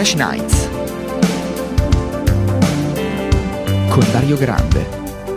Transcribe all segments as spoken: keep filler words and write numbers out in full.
Fresh Nights con Dario Grande.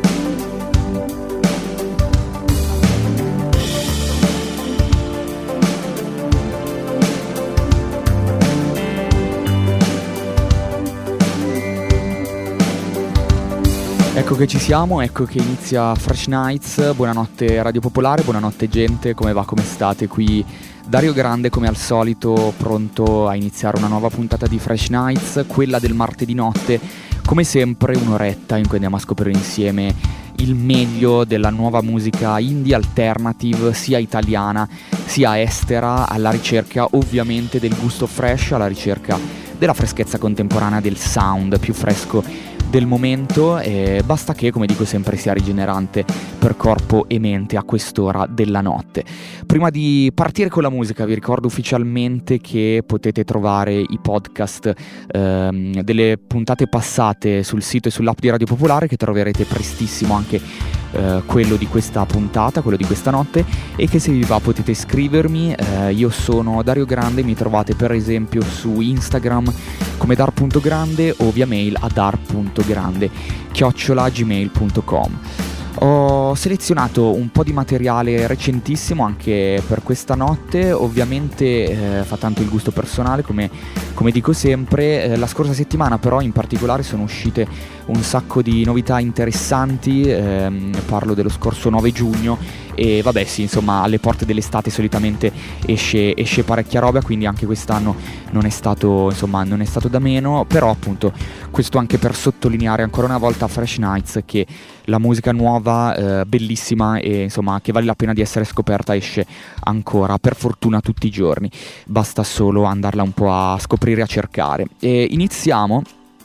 Ecco che ci siamo, ecco che inizia Fresh Nights. Buonanotte Radio Popolare, buonanotte gente, come va, come state? Qui Dario Grande come al solito, pronto a iniziare una nuova puntata di Fresh Nights, quella del martedì notte, come sempre un'oretta in cui andiamo a scoprire insieme il meglio della nuova musica indie alternative, sia italiana sia estera, alla ricerca ovviamente del gusto fresh, alla ricerca della freschezza contemporanea, del sound più fresco del momento, e basta che, come dico sempre, sia rigenerante per corpo e mente a quest'ora della notte. Prima di partire con la musica vi ricordo ufficialmente che potete trovare i podcast ehm, delle puntate passate sul sito e sull'app di Radio Popolare, che troverete prestissimo anche eh, quello di questa puntata, quello di questa notte, e che se vi va potete scrivermi. eh, io sono Dario Grande, mi trovate per esempio su Instagram come dar punto grande o via mail a dar punto grande chiocciola gmail punto com. Ho selezionato un po' di materiale recentissimo anche per questa notte, ovviamente eh, fa tanto il gusto personale come, come dico sempre. Eh, la scorsa settimana però in particolare sono uscite un sacco di novità interessanti, ehm, parlo dello scorso nove giugno, e vabbè sì, insomma, alle porte dell'estate solitamente esce, esce parecchia roba, quindi anche quest'anno non è stato, insomma, non è stato da meno, però appunto questo anche per sottolineare ancora una volta a Fresh Nights che la musica nuova, eh, bellissima e insomma che vale la pena di essere scoperta, esce ancora per fortuna tutti i giorni, basta solo andarla un po' a scoprire, a cercare. E iniziamo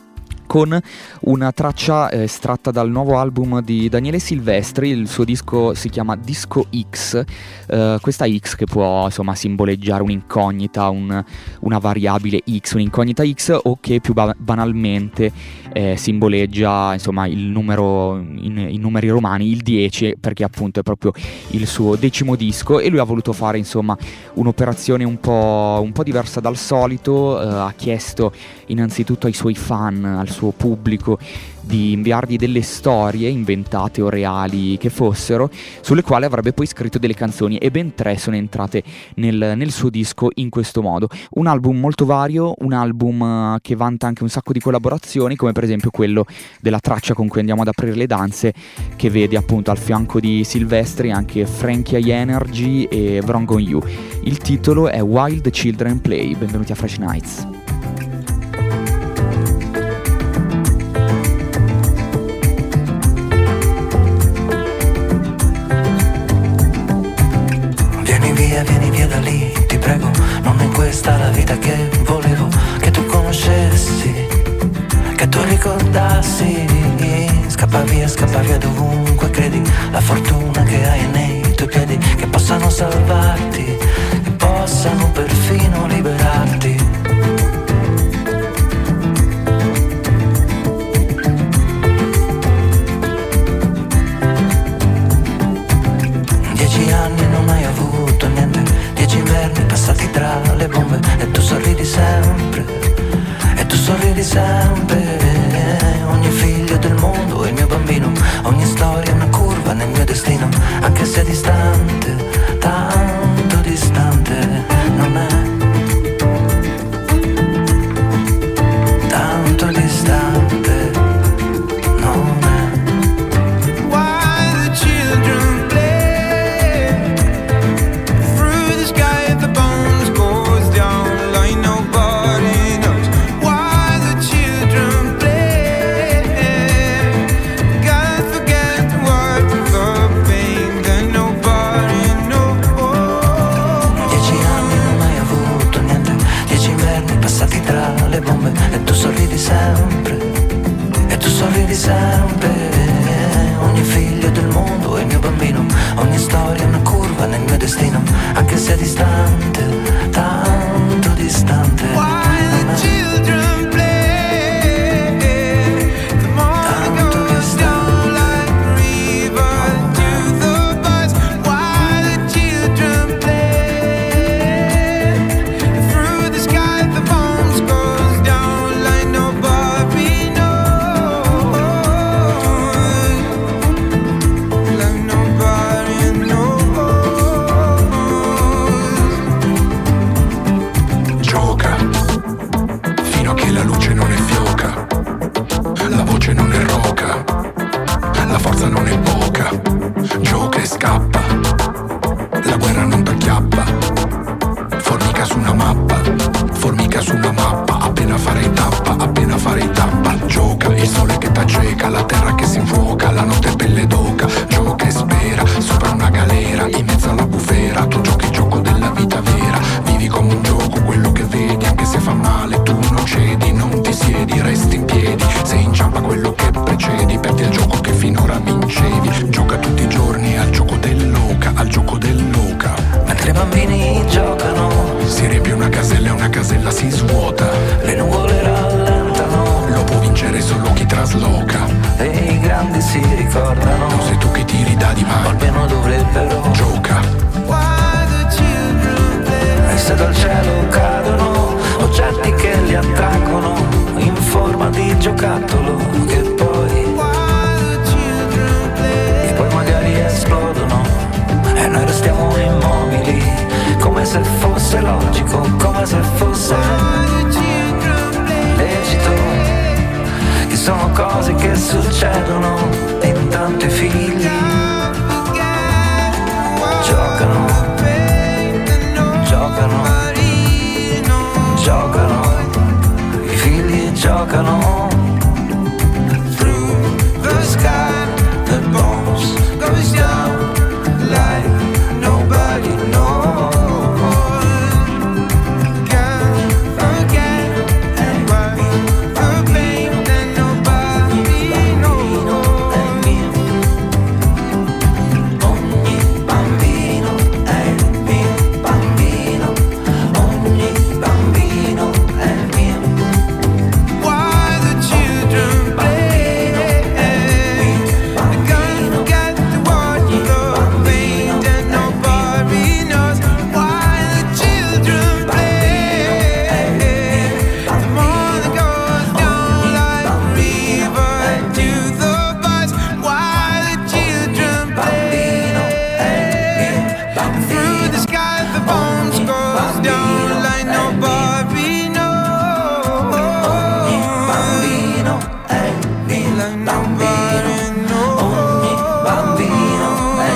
con una traccia eh, estratta dal nuovo album di Daniele Silvestri. Il suo disco si chiama Disco X, eh, questa X che può insomma simboleggiare un'incognita, un, una variabile X, un'incognita X, o che più ba- banalmente eh, simboleggia insomma il numero, in, in numeri romani, il dieci, perché appunto è proprio il suo decimo disco, e lui ha voluto fare insomma un'operazione un po', un po' diversa dal solito. eh, ha chiesto innanzitutto ai suoi fan, al suo pubblico, di inviargli delle storie inventate o reali che fossero, sulle quali avrebbe poi scritto delle canzoni, e ben tre sono entrate nel, nel suo disco in questo modo. Un album molto vario, un album che vanta anche un sacco di collaborazioni, come per esempio quello della traccia con cui andiamo ad aprire le danze, che vede appunto al fianco di Silvestri anche Frankie I Energy e Wrong on You. Il titolo è While the Children Play. Benvenuti a Fresh Nights. Vieni via da lì, ti prego, non è questa la vita che volevo che tu conoscessi, che tu ricordassi. Scappa via, scappa via dovunque credi, la fortuna che hai nei tuoi piedi, che possano salvarti, che possano perfino liberarti. Dieci anni non hai avuto niente, dieci inverni passati tra le bombe, e tu sorridi sempre, e tu sorridi sempre. Ogni figlio del mondo è il mio bambino, ogni storia è una curva nel mio destino, anche se distante, tanto distante, non è tanto distante, non è. Why the children play through the sky if the bones goes down like nobody knows. Why the children play, gotta forget the words of the pain that nobody knows. Dieci anni non hai avuto niente, dieci inverni passati tra le bombe, e tu sorridi sempre, e tu sorridi sempre. Ogni figlio del mondo è il mio bambino, ogni storia è una curva nel mio destino, anche se distante, tanto distante. Why the children play, the morning goes down like a river to the bus. Why the children play through the sky, the bones goes down. giocattolo che poi e poi magari esplodono e noi restiamo immobili, come se fosse logico, come se fosse lecito, che sono cose che succedono e intanto i figli giocano, giocano, giocano, i figli giocano. Through the sky, the bombs goes down like nobody knows. Can't forget and why the pain that nobody knows. Ogni bambino è il mio bambino, ogni bambino è il mio. Why the children play? The guns forget the war, the pain that nobody knows. Why the children play? The morning goes down like a river to the bus. Why the children play? Through the sky the bones goes down like nobody knows. Bambino è il mio, like nobody knows. Ogni bambino è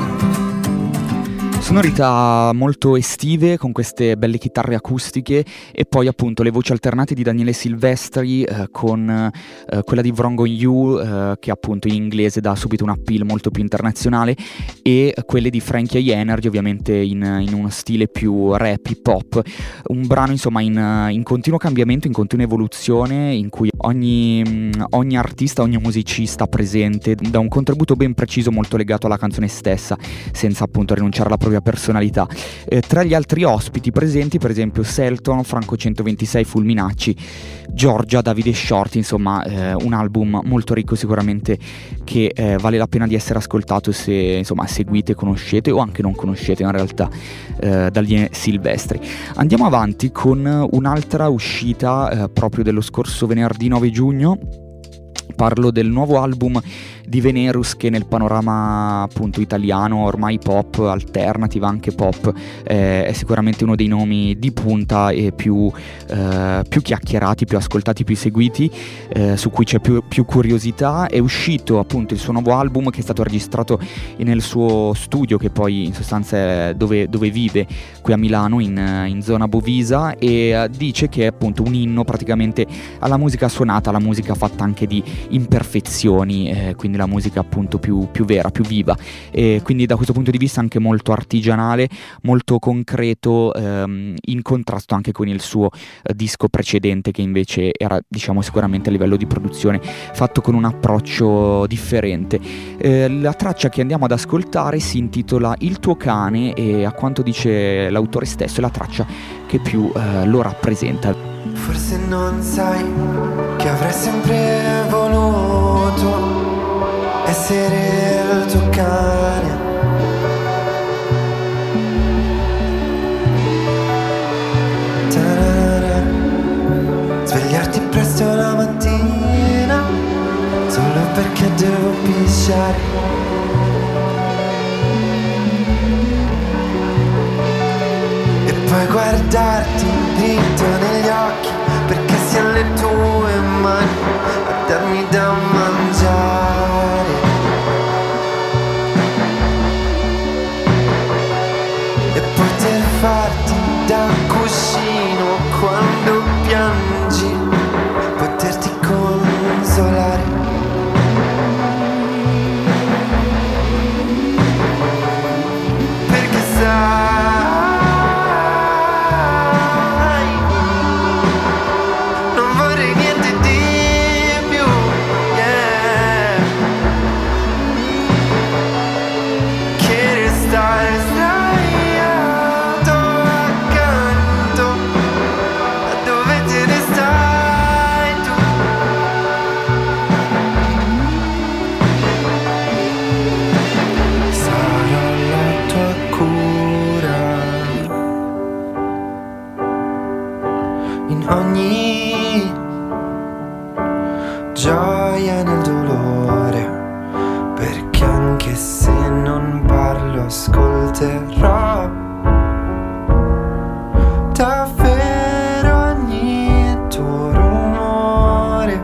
il mio. Sonorità molto estive con queste belle chitarre acustiche e poi appunto le voci alternate di Daniele Silvestri eh, con eh, quella di Wrong on You eh, che appunto in inglese dà subito un appeal molto più internazionale e quelle di Frankie e Energy ovviamente in, in uno stile più rap, hip hop, un brano insomma in, in continuo cambiamento, in continua evoluzione in cui ogni, ogni artista, ogni musicista presente dà un contributo ben preciso molto legato alla canzone stessa senza appunto rinunciare alla propria personalità. Eh, tra gli altri ospiti presenti per esempio Selton, Franco centoventisei, Fulminacci, Giorgia, Davide Shorty, insomma eh, un album molto ricco sicuramente che eh, vale la pena di essere ascoltato se insomma seguite, conoscete o anche non conoscete in realtà eh, Daniele Silvestri. Andiamo avanti con un'altra uscita eh, proprio dello scorso venerdì nove giugno. Parlo del nuovo album di Venerus che nel panorama appunto italiano, ormai pop, alternative, anche pop, eh, è sicuramente uno dei nomi di punta e più, eh, più chiacchierati, più ascoltati, più seguiti, eh, su cui c'è più, più curiosità. È uscito appunto il suo nuovo album che è stato registrato nel suo studio che poi in sostanza è dove, dove vive qui a Milano in, in zona Bovisa e uh, dice che è appunto un inno praticamente alla musica suonata, alla musica fatta anche di imperfezioni, eh, quindi la musica appunto più, più vera, più viva e quindi da questo punto di vista anche molto artigianale, molto concreto, ehm, in contrasto anche con il suo eh, disco precedente che invece era diciamo sicuramente a livello di produzione fatto con un approccio differente. Eh, la traccia che andiamo ad ascoltare si intitola Il tuo cane e a quanto dice l'autore stesso è la traccia che più eh, lo rappresenta. Forse non sai che avrei sempre voluto essere il tuo cane. Ta-ra-ra-ra. Svegliarti presto la mattina solo perché devo pisciare. E poi guardarti dritto negli occhi perché siano le tue mani a darmi da mangiare. E poter farti da cuscino quando piangi, poterti consolare. Perché sai, non vorrei niente di gioia nel dolore, perché anche se non parlo ascolterò davvero ogni tuo rumore.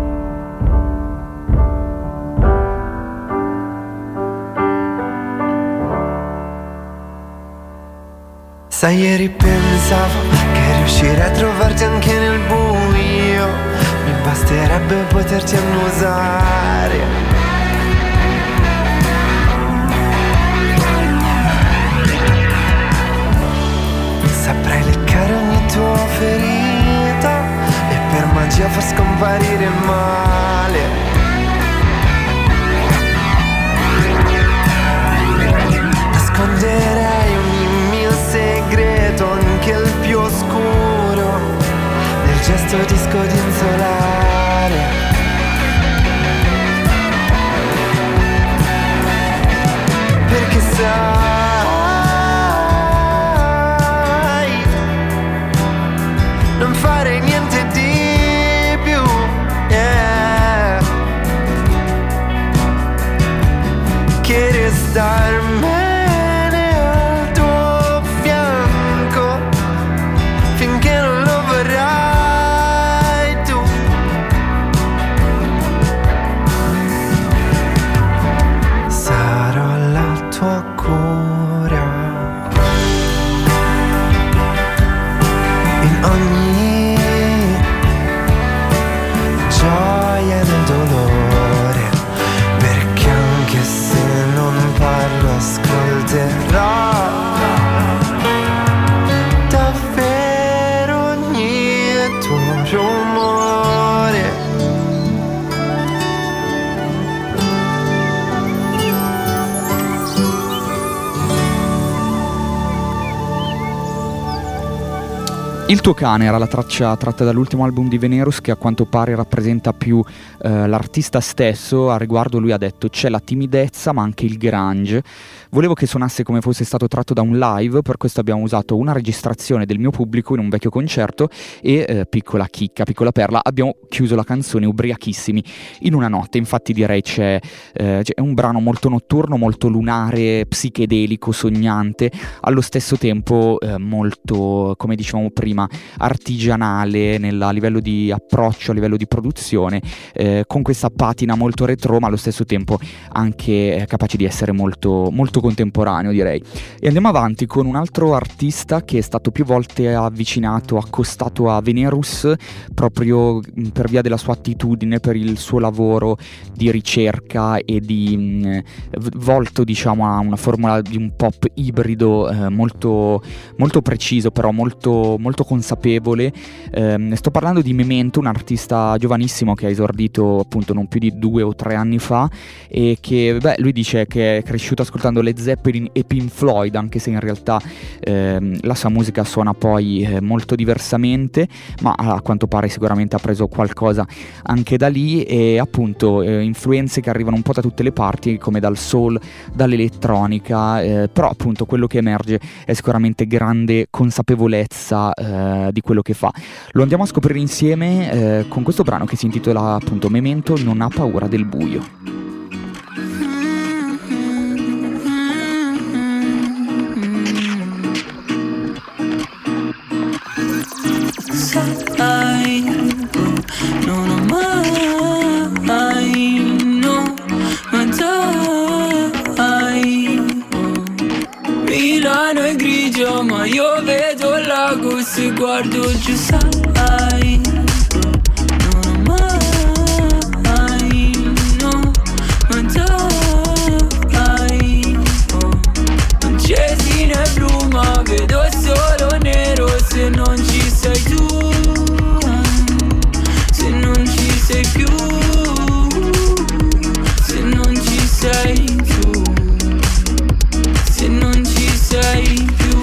Sai, ieri pensavo che riuscirei a trovarti anche nel buio, mi basterebbe poterti annusare. Saprei leccare ogni tua ferita e per magia far scomparire il male. Nasconderei ogni mio segreto, anche il più oscuro, nel gesto di scodinzolare. Perché sai, non fare niente di più, yeah, che restarmene al tuo fianco finché non lo vorrai tu. Sarò la tua cura in ogni gioia nel dolore, perché anche se non parlo ascolterò davvero ogni tuo rumore. Il tuo cane era la traccia tratta dall'ultimo album di Venerus, che a quanto pare rappresenta più eh, l'artista stesso. A riguardo lui ha detto: c'è la timidezza ma anche il grunge. Volevo che suonasse come fosse stato tratto da un live, per questo abbiamo usato una registrazione del mio pubblico in un vecchio concerto e, eh, piccola chicca, piccola perla, abbiamo chiuso la canzone ubriachissimi in una notte. Infatti direi c'è, eh, c'è un brano molto notturno, molto lunare, psichedelico, sognante, allo stesso tempo eh, molto, come dicevamo prima, artigianale nel, a livello di approccio, a livello di produzione, eh, con questa patina molto retro ma allo stesso tempo anche eh, capace di essere molto, molto contemporaneo, direi. E andiamo avanti con un altro artista che è stato più volte avvicinato, accostato a Venerus proprio per via della sua attitudine, per il suo lavoro di ricerca e di mh, volto, diciamo, a una formula di un pop ibrido eh, molto, molto preciso, però molto, molto consapevole. Eh, sto parlando di Memento, un artista giovanissimo che ha esordito appunto non più di due o tre anni fa e che, beh, lui dice che è cresciuto ascoltando Led Zeppelin e Pink Floyd, anche se in realtà ehm, la sua musica suona poi eh, molto diversamente, ma a quanto pare sicuramente ha preso qualcosa anche da lì, e appunto eh, influenze che arrivano un po' da tutte le parti, come dal soul, dall'elettronica, eh, però appunto quello che emerge è sicuramente grande consapevolezza eh, di quello che fa. Lo andiamo a scoprire insieme eh, con questo brano che si intitola appunto Memento non ha paura del buio. Sai, non ho mai, no, ma dai, Milano è grigio ma io vedo il lago se guardo giù, sai, non ho mai, no, ma dai, non c'è sine blu ma vedo solo nero se non ci sei tu. Sei più, se non ci sei più, se non ci sei più.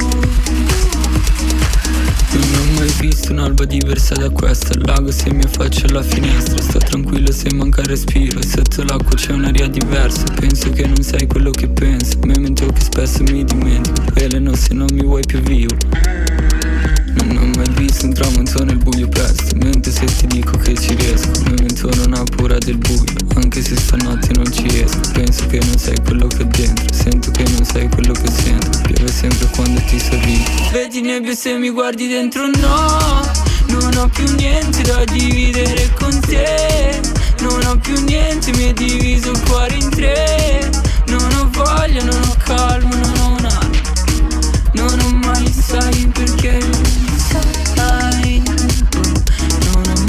Non ho mai visto un'alba diversa da questa. Il lago se mi affaccio alla finestra, sto tranquillo se manca il respiro, e sotto l'acqua c'è un'aria diversa. Penso che non sei quello che penso, memento che spesso mi dimentico, veleno se non mi vuoi più vivo. Non ho mai visto un tramonto nel buio presto, mentre se ti dico che ci riesco, memento non ha paura del buio, anche se stanotte non ci esco. Penso che non sei quello che ho dentro, sento che non sei quello che sento. Piove sempre quando ti sorridi. Vedi nebbia se mi guardi dentro, no. Non ho più niente da dividere con te. Non ho più niente, mi è diviso il cuore in tre. Non ho voglia, non ho calma, non ho un'arma. Non ho mai, sai perché sai. Non ho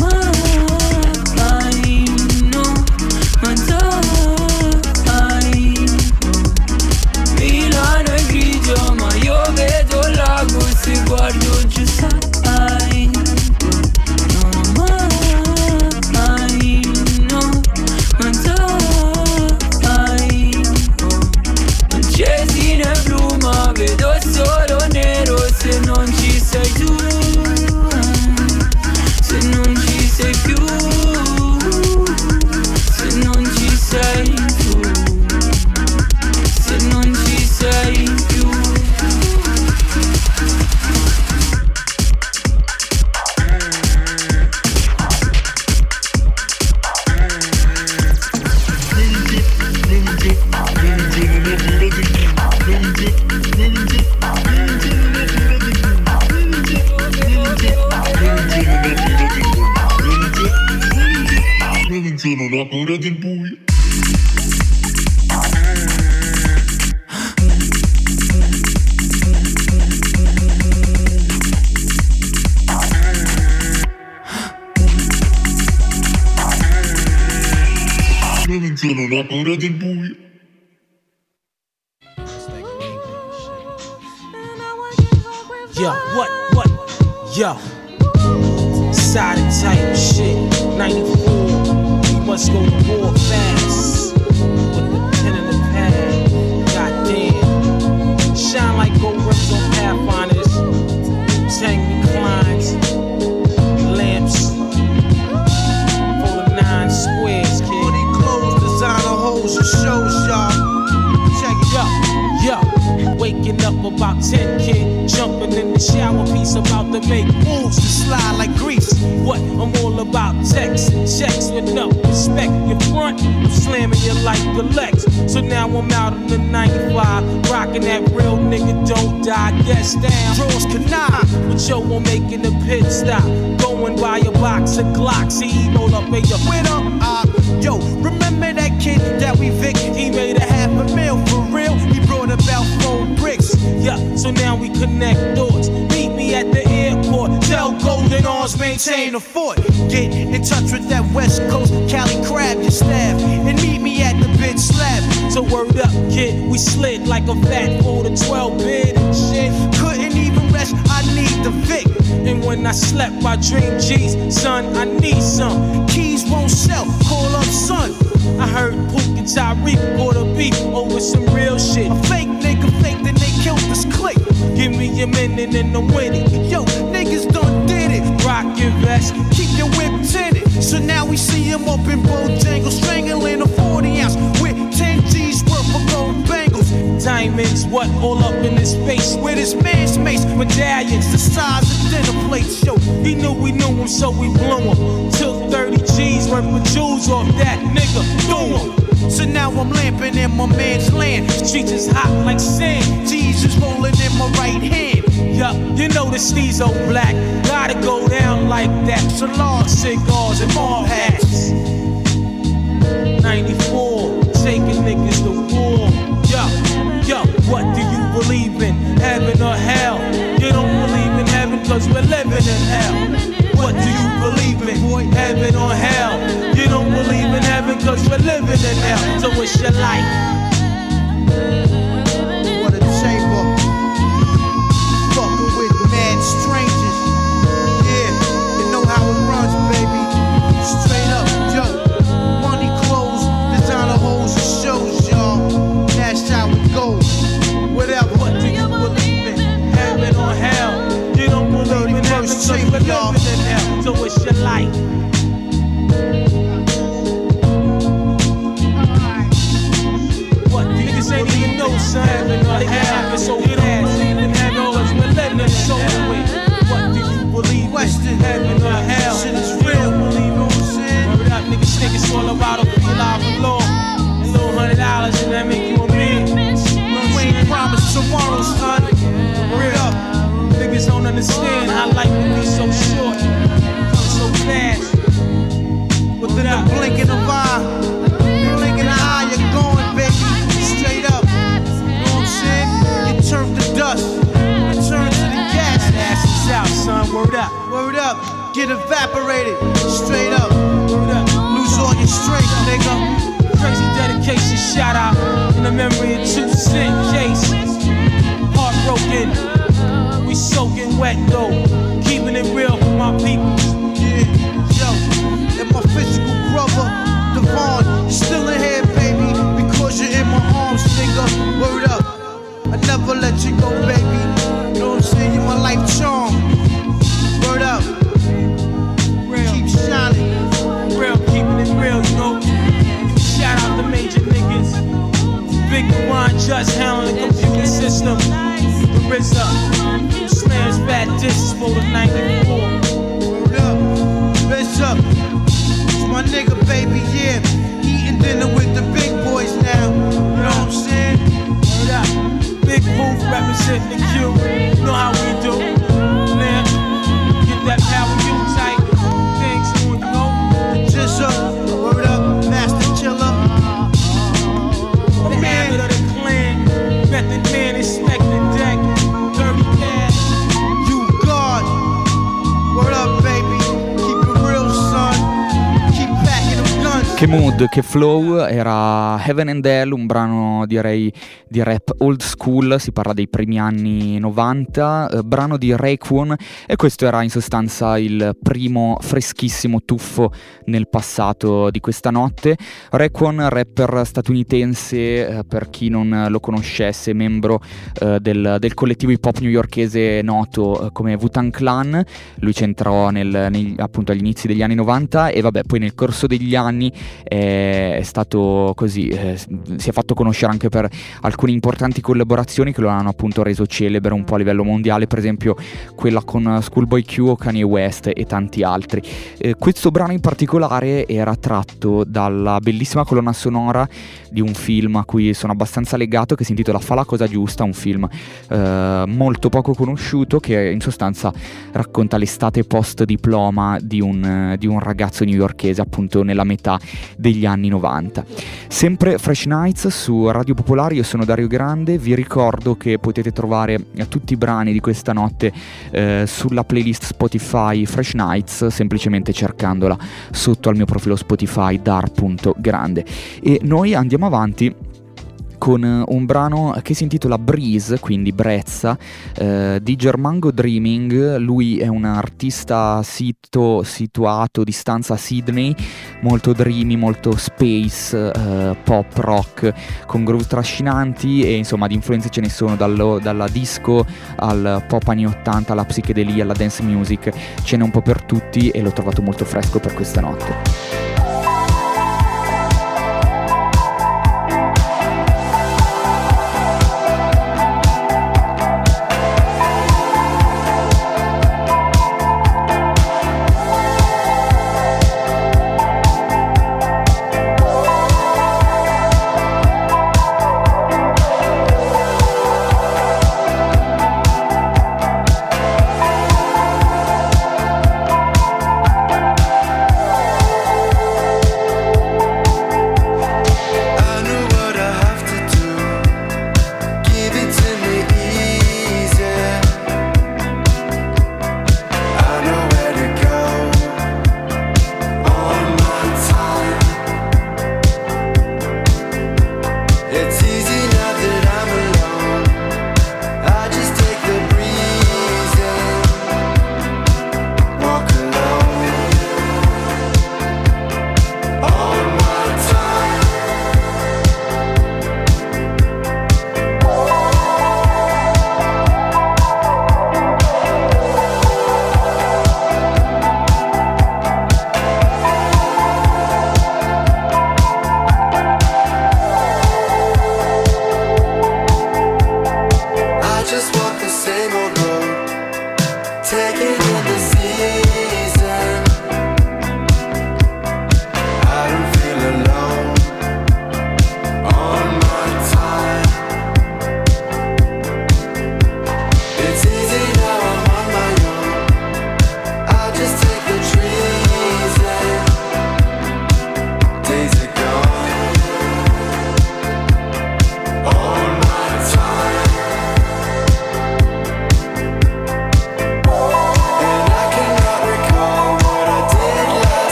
mai, no, ma dai. Milano è grigio, ma io vedo il lago se guardo giù, sai. Non ho mai, no, ma dai. Accesi nel blu, ma vedo solo nero se non ci sei tu. Se non ci sei più. Se non ci sei tu. Se non ci sei più. Non ho paura del buio. Non ho paura del buio. Yo, what, what, yo. Sided type shit, ninety-four. We must go to war fast. With the pen and the pad, goddamn. Shine like gold rims on Pathfinders. Tank reclines, lamps. For the nine squares, kid. Money clothes, designer hoes and shows, y'all. Check it out. Yo, waking up about ten, kid. Jumping in the shower piece, about to make moves to slide like grease. What? I'm all about checks and checks with no respect. Your front, I'm slamming you like the Lex. So now I'm out in the ninety-five, rocking that real nigga don't die. Guess down, draws canine. But yo, I'm making a pit stop. Going by a box of Glocks. He roll up, hey, yo, with him. Uh, yo, remember that kid that we victim? He made a half a mil for real. He brought about four bricks. Yeah, so now we connect doors. Meet me at the airport. Tell Golden Arms maintain a fort. Get in touch with that West Coast Cali crab, your staff, and meet me at the bid slab. So word up, kid, we slid like a fat four to twelve bid and shit. Couldn't even rest, I need the Vic. And when I slept, I dreamed G's, son, I need some. Keys won't sell, call up son. I heard Pook and Tyreek bought a beef over some real shit. A fake nigga fake, then they killed this clique. Give me a minute and I'm with it. Yo, niggas done did it. Rock your vest, keep your whip tinted. So now we see him up in Bojangles, strangling a forty ounce with ten G's worth of gold bangles. Diamonds, what, all up in his face. With his man's mace, medallions the size of dinner plates. Yo, he knew we knew him, so we blew him. Took thirty G's worth of jewels off that nigga, threw him. So now I'm lamping in my man's land. Streets is hot like sand. G's is rolling in my right hand. Yup, you know the steez old black. Gotta go down like that. Salon cigars and mall hats. ninety-four, taking niggas to war. Yo, yo, what do you believe in? Heaven or hell? You don't believe in heaven cause we're living in hell. What do you believe in? Heaven or hell? You don't believe in heaven cause we're living in hell. So it's your life. What a chamber. Fucking with mad strangers. Yeah, you know how it runs, baby. Straight up, yo. Money clothes, designer hoes and shows, y'all. That's how it goes. Whatever. What do you believe in? Heaven or hell? You don't believe in heaven cause we're living in hell. So it's your life. a blink of an eye. Blink of an eye, you're going, baby. Straight up. You know what I'm saying? You turn to dust. You turn to the gas. Ass is out, son. Word up. Word up. Get evaporated. Straight up. Word up. Lose all your strength, nigga. Crazy dedication shout out in the memory of two cent case. Heartbroken, we soaking wet though, keeping it real for my people. Yeah, yo, and my physical brother, Devon, you're still in here, baby, because you're in my arms, nigga. Word up, I never let you go, baby. You know what I'm saying? You're my life charm. Word up, Real, keep shining. real, keeping it real, you know. Shout out the major niggas. Big One just handling the computer system. The R Z A, Slams Fat Discs for the ninety-four. Word up, bitch up. It's my nigga, baby, yeah. Eating dinner with the big boys now. You know what I'm saying? Word up. Big Booth representing the Q. You know how we do. Man, get that power you tight. Things on the go. Just up, word up, Master Chiller. The habit of the clan. Method man, inspecting deck. Dirty cash. You God. Word up, baby. Keep it real, son. Keep packing them guns. Che mood, che flow, era Heaven and Hell, un brano direi di rap old school, si parla dei primi anni novanta, eh, brano di Raekwon, e questo era in sostanza il primo freschissimo tuffo nel passato di questa notte. Raekwon, rapper statunitense, eh, per chi non lo conoscesse, membro eh, del, del collettivo hip hop newyorkese noto eh, come Wu-Tang Clan. Lui c'entrò nel, negli, appunto agli inizi degli anni novanta e vabbè, poi nel corso degli anni è stato così, eh, si è fatto conoscere anche per alcune importanti collaborazioni che lo hanno appunto reso celebre un po' a livello mondiale, per esempio quella con Schoolboy Q o Kanye West e tanti altri. Eh, questo brano in particolare era tratto dalla bellissima colonna sonora di un film a cui sono abbastanza legato, che si intitola Fa la cosa giusta, un film eh, molto poco conosciuto che in sostanza racconta l'estate post diploma di un, di un ragazzo newyorkese appunto nella metà degli anni novanta. Sempre Fresh Nights su Radio Popolare, io sono Dario Grande, vi ricordo che potete trovare tutti i brani di questa notte eh, sulla playlist Spotify Fresh Nights, semplicemente cercandola sotto al mio profilo Spotify dar punto grande. E noi andiamo avanti con un brano che si intitola Breeze, quindi brezza, eh, di Germango Dreaming. Lui è un artista sito, situato di stanza a Sydney, molto dreamy, molto space, eh, pop rock, con groove trascinanti e insomma di influenze ce ne sono, dallo, dalla disco al pop anni ottanta, alla psichedelia, alla dance music, ce n'è un po' per tutti e l'ho trovato molto fresco per questa notte. We'll be right back.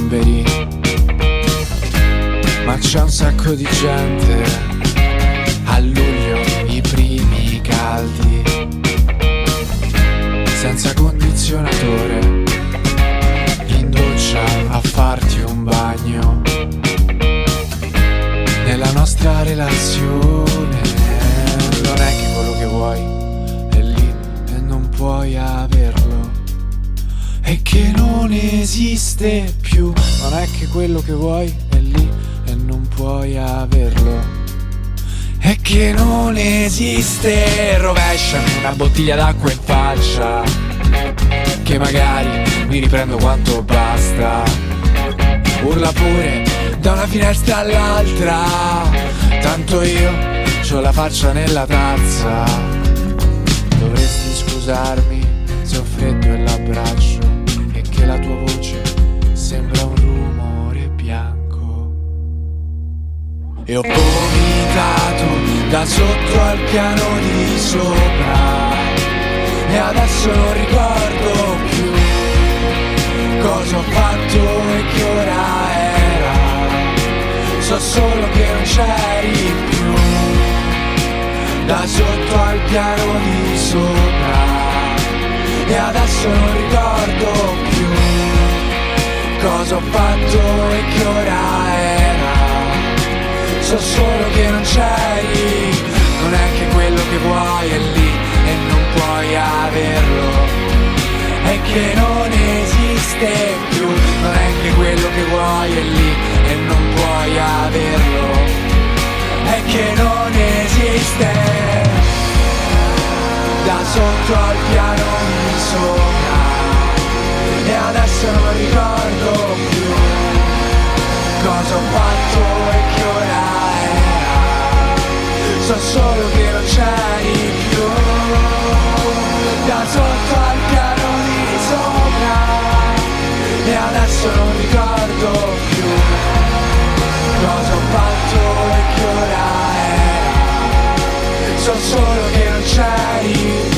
gamberi, ma c'è un sacco di gente a luglio, i primi caldi, senza condizionatore, in doccia a farti un bagno. Nella nostra relazione non è che quello che vuoi è lì e non puoi averlo, e che non esiste più. Non è che quello che vuoi è lì e non puoi averlo, e che non esiste. Rovesciami una bottiglia d'acqua in faccia, che magari mi riprendo quanto basta. Urla pure da una finestra all'altra, tanto io c'ho la faccia nella tazza. Dovresti scusarmi se ho freddo e l'abbraccio, e che la tua voce sembra un rumore bianco. E ho vomitato da sotto al piano di sopra, e adesso non ricordo più cosa ho fatto e che ora era. So solo che non c'eri più, da sotto al piano di sopra, e adesso non ricordo più cosa ho fatto e che ora era. So solo che non c'eri. Non è che quello che vuoi è lì e non puoi averlo, è che non esiste più. Non è che quello che vuoi è lì e non puoi averlo, è che non esiste. Da sotto al piano di sopra, e adesso non ricordo più cosa ho fatto e che ora era. So solo che non c'eri più, da sotto al piano di sopra, e adesso non ricordo più cosa ho fatto e che ora era. So solo che non c'eri.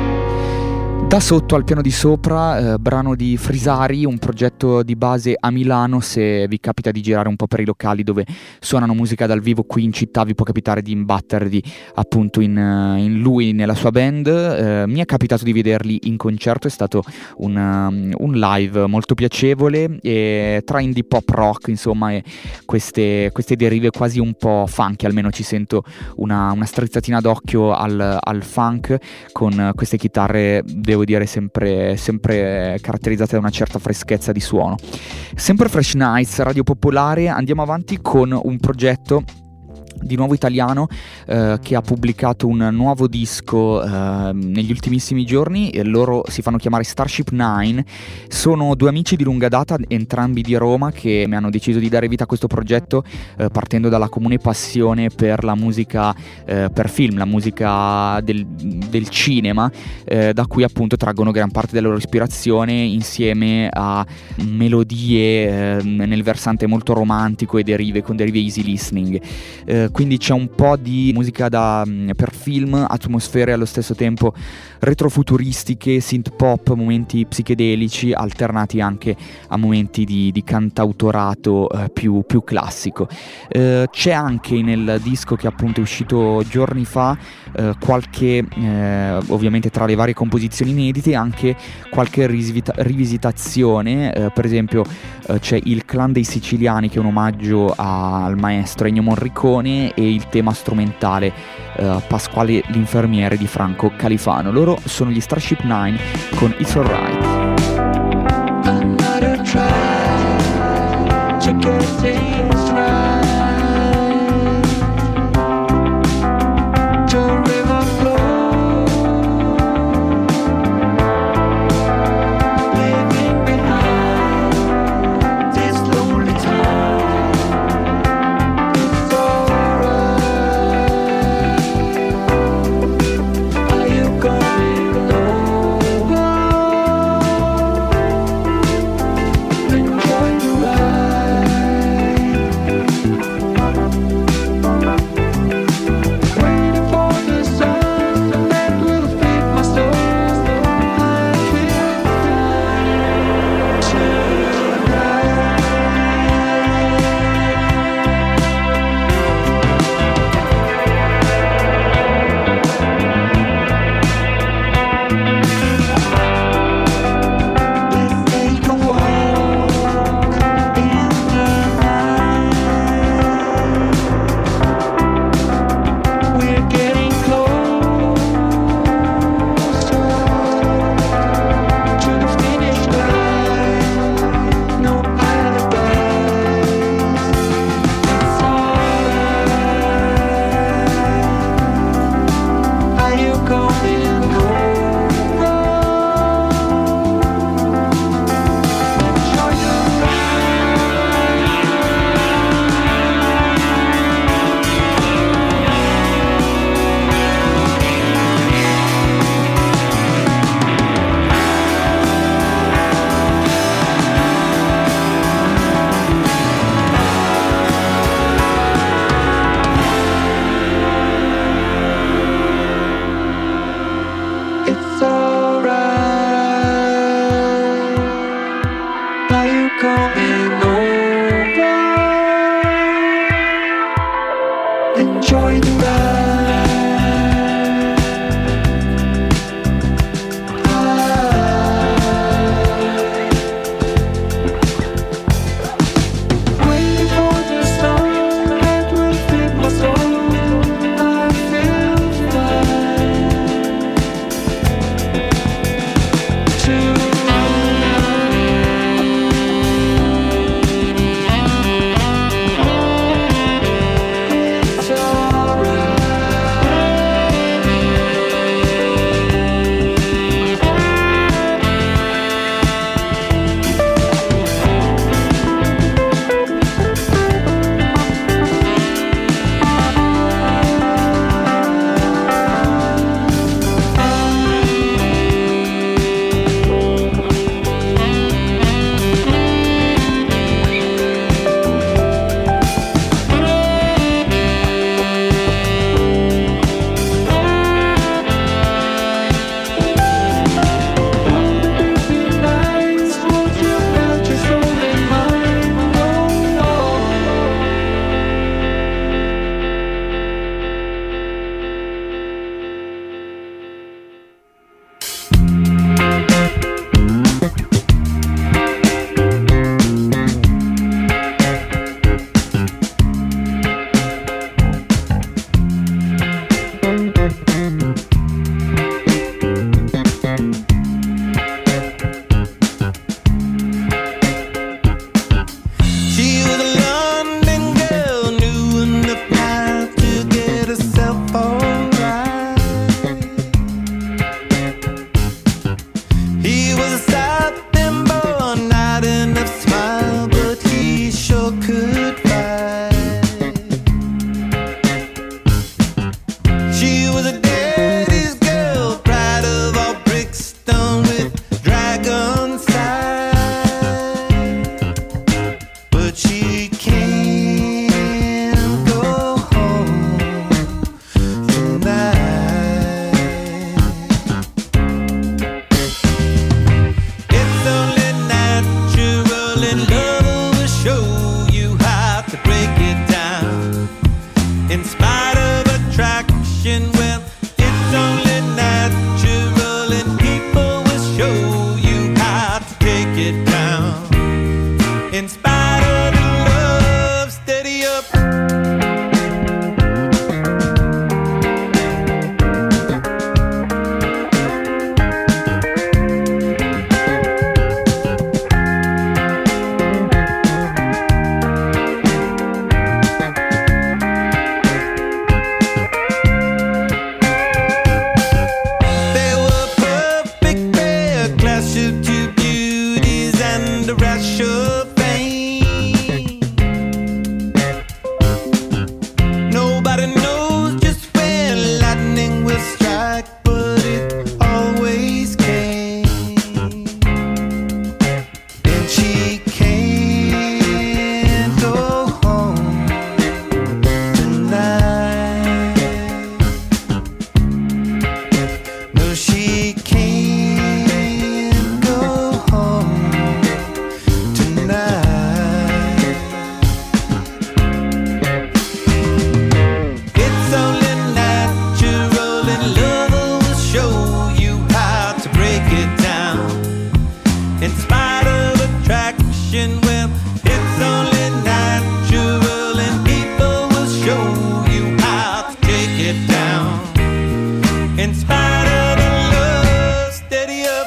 Da sotto al piano di sopra, eh, brano di Frisari, un progetto di base a Milano. Se vi capita di girare un po' per i locali dove suonano musica dal vivo qui in città, vi può capitare di imbattervi appunto in, in lui, nella sua band. Eh, mi è capitato di vederli in concerto, è stato un, um, un live molto piacevole, e tra indie pop rock, insomma, e queste, queste derive quasi un po' funky, almeno ci sento una, una strizzatina d'occhio al, al funk, con queste chitarre, devo dire, sempre, sempre caratterizzate da una certa freschezza di suono. Sempre Fresh Nights, Radio Popolare. Andiamo avanti con un progetto di nuovo italiano eh, che ha pubblicato un nuovo disco eh, negli ultimissimi giorni. E loro si fanno chiamare Starship Nine. Sono due amici di lunga data, entrambi di Roma, che mi hanno deciso di dare vita a questo progetto eh, partendo dalla comune passione per la musica eh, per film, la musica del, del cinema, eh, da cui appunto traggono gran parte della loro ispirazione, insieme a melodie eh, nel versante molto romantico e derive con derive easy listening. Eh, quindi c'è un po' di musica da, per film, atmosfere allo stesso tempo retrofuturistiche, synth pop, momenti psichedelici alternati anche a momenti di, di cantautorato eh, più, più classico. Eh, c'è anche nel disco, che appunto è uscito giorni fa, eh, qualche, eh, ovviamente tra le varie composizioni inedite, anche qualche rivisita- rivisitazione, eh, per esempio eh, c'è Il Clan dei Siciliani, che è un omaggio a, al maestro Ennio Morricone, e il tema strumentale uh, Pasquale l'infermiere di Franco Califano. Loro sono gli Starship Nine con It's Alright. going back. Waiting for the sun that will feed my soul. I feel fine. It's alright. Nights, won't you melt your soul in mine? Oh, oh. She was a London girl, knew enough now to get herself alright. He was a Southern born, not enough smile, but he sure could fight. She was a daddy's girl, pride of all Brixton with dragon sight. But she can't go home tonight. It's only natural, and love will show you how to break it down. In spite of attraction, well, it's only natural, and people will show you how to take it down. In spite of the love, steady up. They were a perfect pair, clash of two beauties and a rash of fame. Nobody knows just when lightning will strike, but it always came. And she can't go home tonight. No, she can't go home tonight. It's only natural, and love will show you how to break it down. In spite of attraction, well, it's only natural, and people will show you how to take it down. In spite of the love, steady up.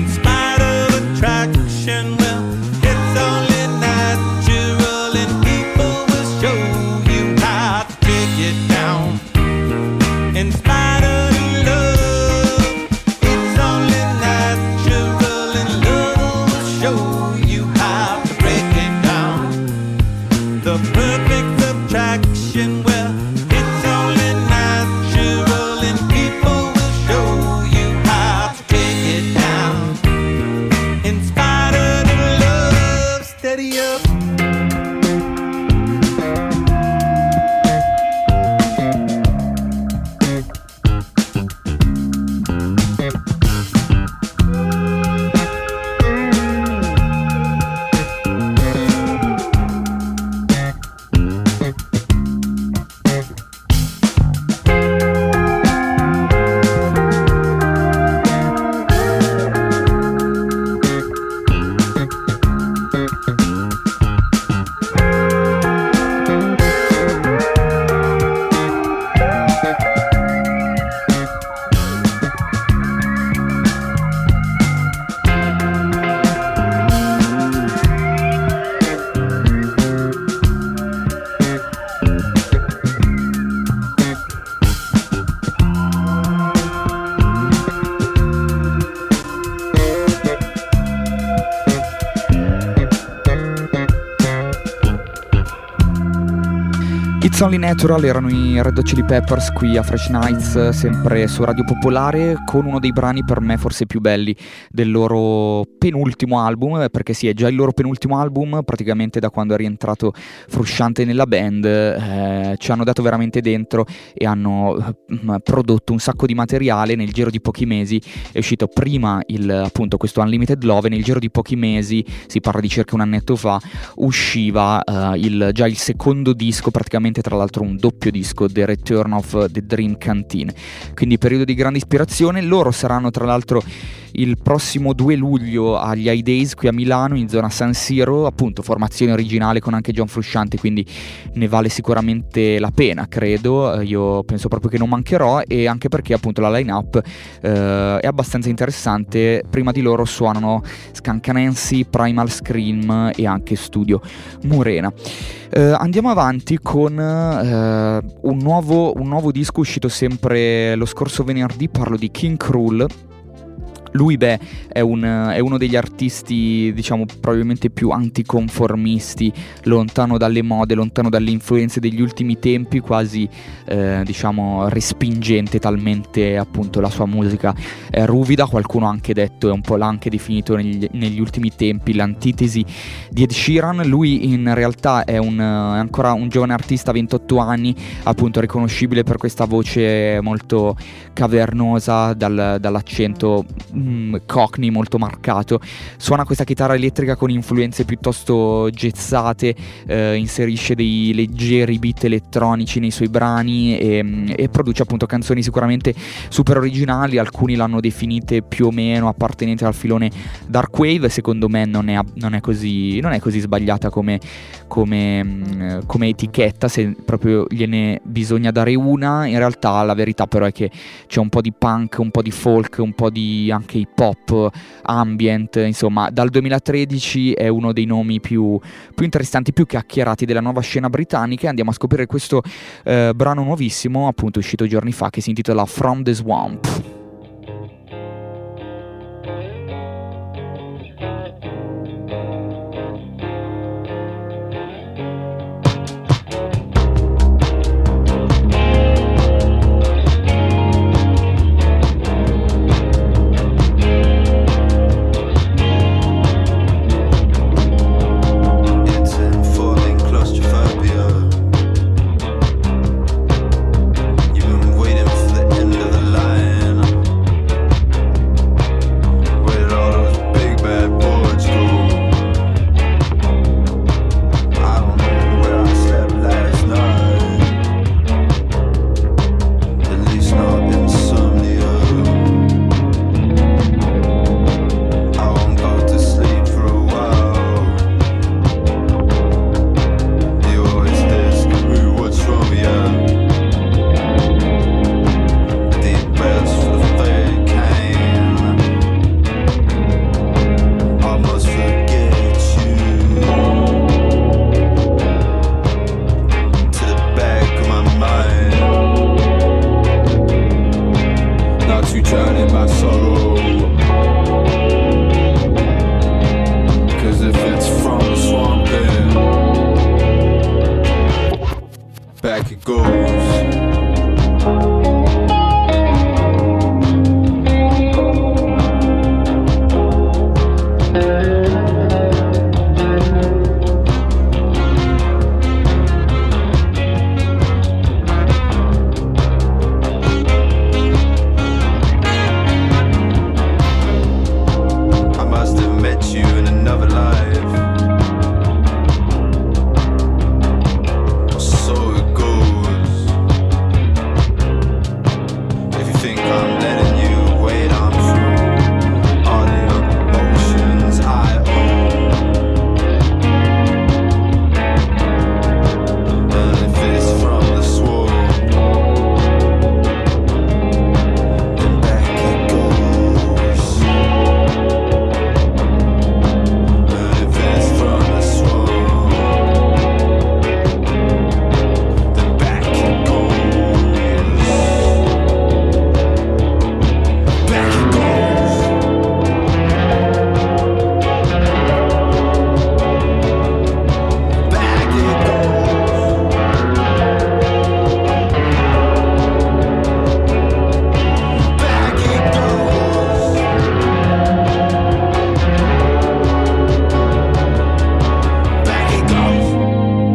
attraction. Well, it's only natural and people It's Only Natural erano i Red Hot Chili Peppers qui a Fresh Nights, sempre su Radio Popolare, con uno dei brani per me forse più belli del loro penultimo album, perché sì, è già il loro penultimo album, praticamente da quando è rientrato Frusciante nella band. Eh, ci hanno dato veramente dentro e hanno eh, prodotto un sacco di materiale. Nel giro di pochi mesi è uscito prima il, appunto questo Unlimited Love, e nel giro di pochi mesi, si parla di circa un annetto fa, usciva eh, il, già il secondo disco, praticamente tra l'altro un doppio disco, The Return of the Dream Canteen, quindi periodo di grande ispirazione. Loro saranno tra l'altro il prossimo due luglio agli I Days qui a Milano, in zona San Siro, appunto formazione originale con anche John Frusciante, quindi ne vale sicuramente la pena, credo. Io penso proprio che non mancherò, e anche perché appunto la line-up eh, è abbastanza interessante. Prima di loro suonano Skunk Anansi, Primal Scream e anche Studio Murena. Eh, andiamo avanti con eh, un, nuovo, un nuovo disco uscito sempre lo scorso venerdì. Parlo di King Krul. Lui, beh, è, un, è uno degli artisti, diciamo, probabilmente più anticonformisti, lontano dalle mode, lontano dalle influenze degli ultimi tempi, quasi, eh, diciamo, respingente, talmente, appunto, la sua musica è ruvida. Qualcuno ha anche detto, e un po' l'ha anche definito negli, negli ultimi tempi, l'antitesi di Ed Sheeran. Lui in realtà è, un, è ancora un giovane artista, ventotto anni, appunto riconoscibile per questa voce molto cavernosa, dal, dall'accento Cockney molto marcato. Suona questa chitarra elettrica con influenze piuttosto jazzate, eh, inserisce dei leggeri beat elettronici nei suoi brani e, e produce appunto canzoni sicuramente super originali. Alcuni l'hanno definite più o meno appartenenti al filone dark wave. Secondo me non è, non è così non è così sbagliata come, come, come etichetta, se proprio gliene bisogna dare una. In realtà la verità però è che c'è un po' di punk, un po' di folk, un po' di anche hip hop, ambient, insomma dal duemilatredici è uno dei nomi più, più interessanti, più chiacchierati della nuova scena britannica. Andiamo a scoprire questo eh, brano nuovissimo, appunto uscito giorni fa, che si intitola From the Swamp. You've been waiting for the end of the line.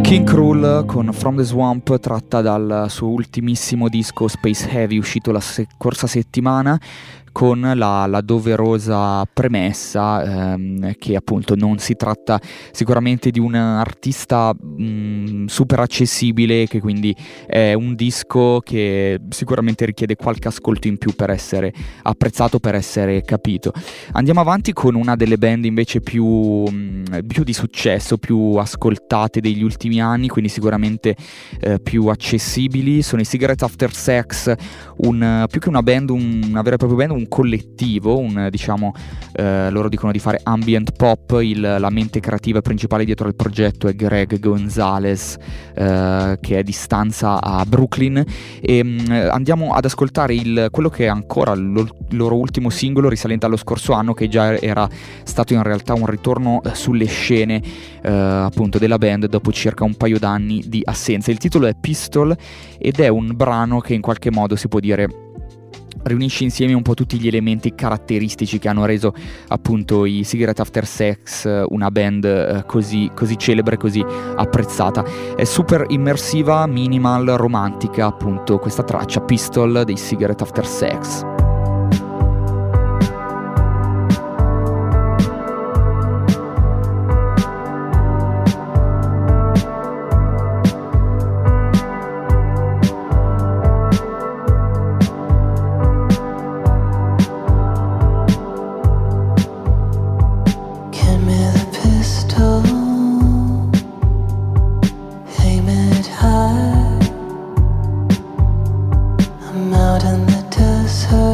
King Krul con From the Swamp, tratta dal suo ultimissimo disco Space Heavy, uscito la scorsa settimana, con la, la doverosa premessa ehm, che appunto non si tratta sicuramente di un artista mh, super accessibile, che quindi è un disco che sicuramente richiede qualche ascolto in più per essere apprezzato, per essere capito. Andiamo avanti con una delle band invece più, mh, più di successo, più ascoltate degli ultimi anni, quindi sicuramente eh, più accessibili. Sono i Cigarette After Sex, un, più che una band, un, una vera e propria band, un collettivo, un, diciamo, eh, loro dicono di fare ambient pop. Il, la mente creativa principale dietro il progetto è Greg Gonzalez, eh, che è di stanza a Brooklyn, e mh, andiamo ad ascoltare il, quello che è ancora il loro ultimo singolo, risalente allo scorso anno, che già era stato in realtà un ritorno sulle scene eh, appunto della band dopo circa un paio d'anni di assenza. Il titolo è Pistol ed è un brano che in qualche modo si può dire riunisce insieme un po' tutti gli elementi caratteristici che hanno reso appunto i Cigarette After Sex una band eh, così, così celebre, così apprezzata. È super immersiva, minimal, romantica appunto questa traccia Pistol dei Cigarette After Sex. Out in the desert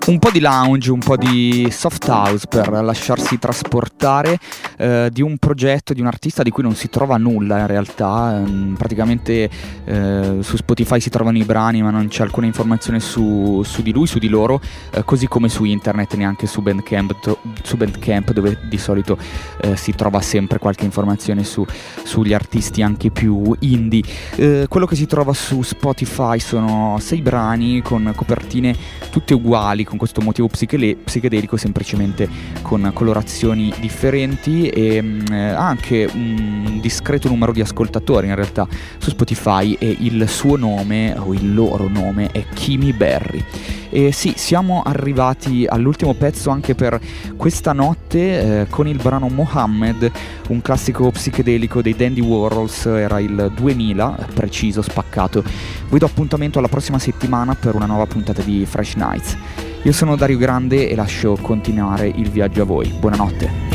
Un po' di lounge, un po' di soft house per lasciarsi trasportare eh, di un progetto, di un artista di cui non si trova nulla in realtà. ehm, praticamente eh, su Spotify si trovano i brani ma non c'è alcuna informazione su, su di lui, su di loro, eh, così come su internet, neanche su Bandcamp, to- su Bandcamp dove di solito eh, si trova sempre qualche informazione su, sugli artisti anche più indie. Eh, quello che si trova su Spotify sono sei brani con copertine tutte uguali, con questo motivo psichele- psichedelico, semplicemente con colorazioni differenti e mh, anche un discreto numero di ascoltatori in realtà su Spotify, e il suo nome o il loro nome è Kimi Berry. E sì, siamo arrivati all'ultimo pezzo anche per questa notte eh, con il brano Mohammed, un classico psichedelico dei Dandy Warhols, era il duemila, preciso, spaccato. Vi do appuntamento alla prossima settimana per una nuova puntata di Fresh Nights. Io sono Dario Grande e lascio continuare il viaggio a voi. Buonanotte.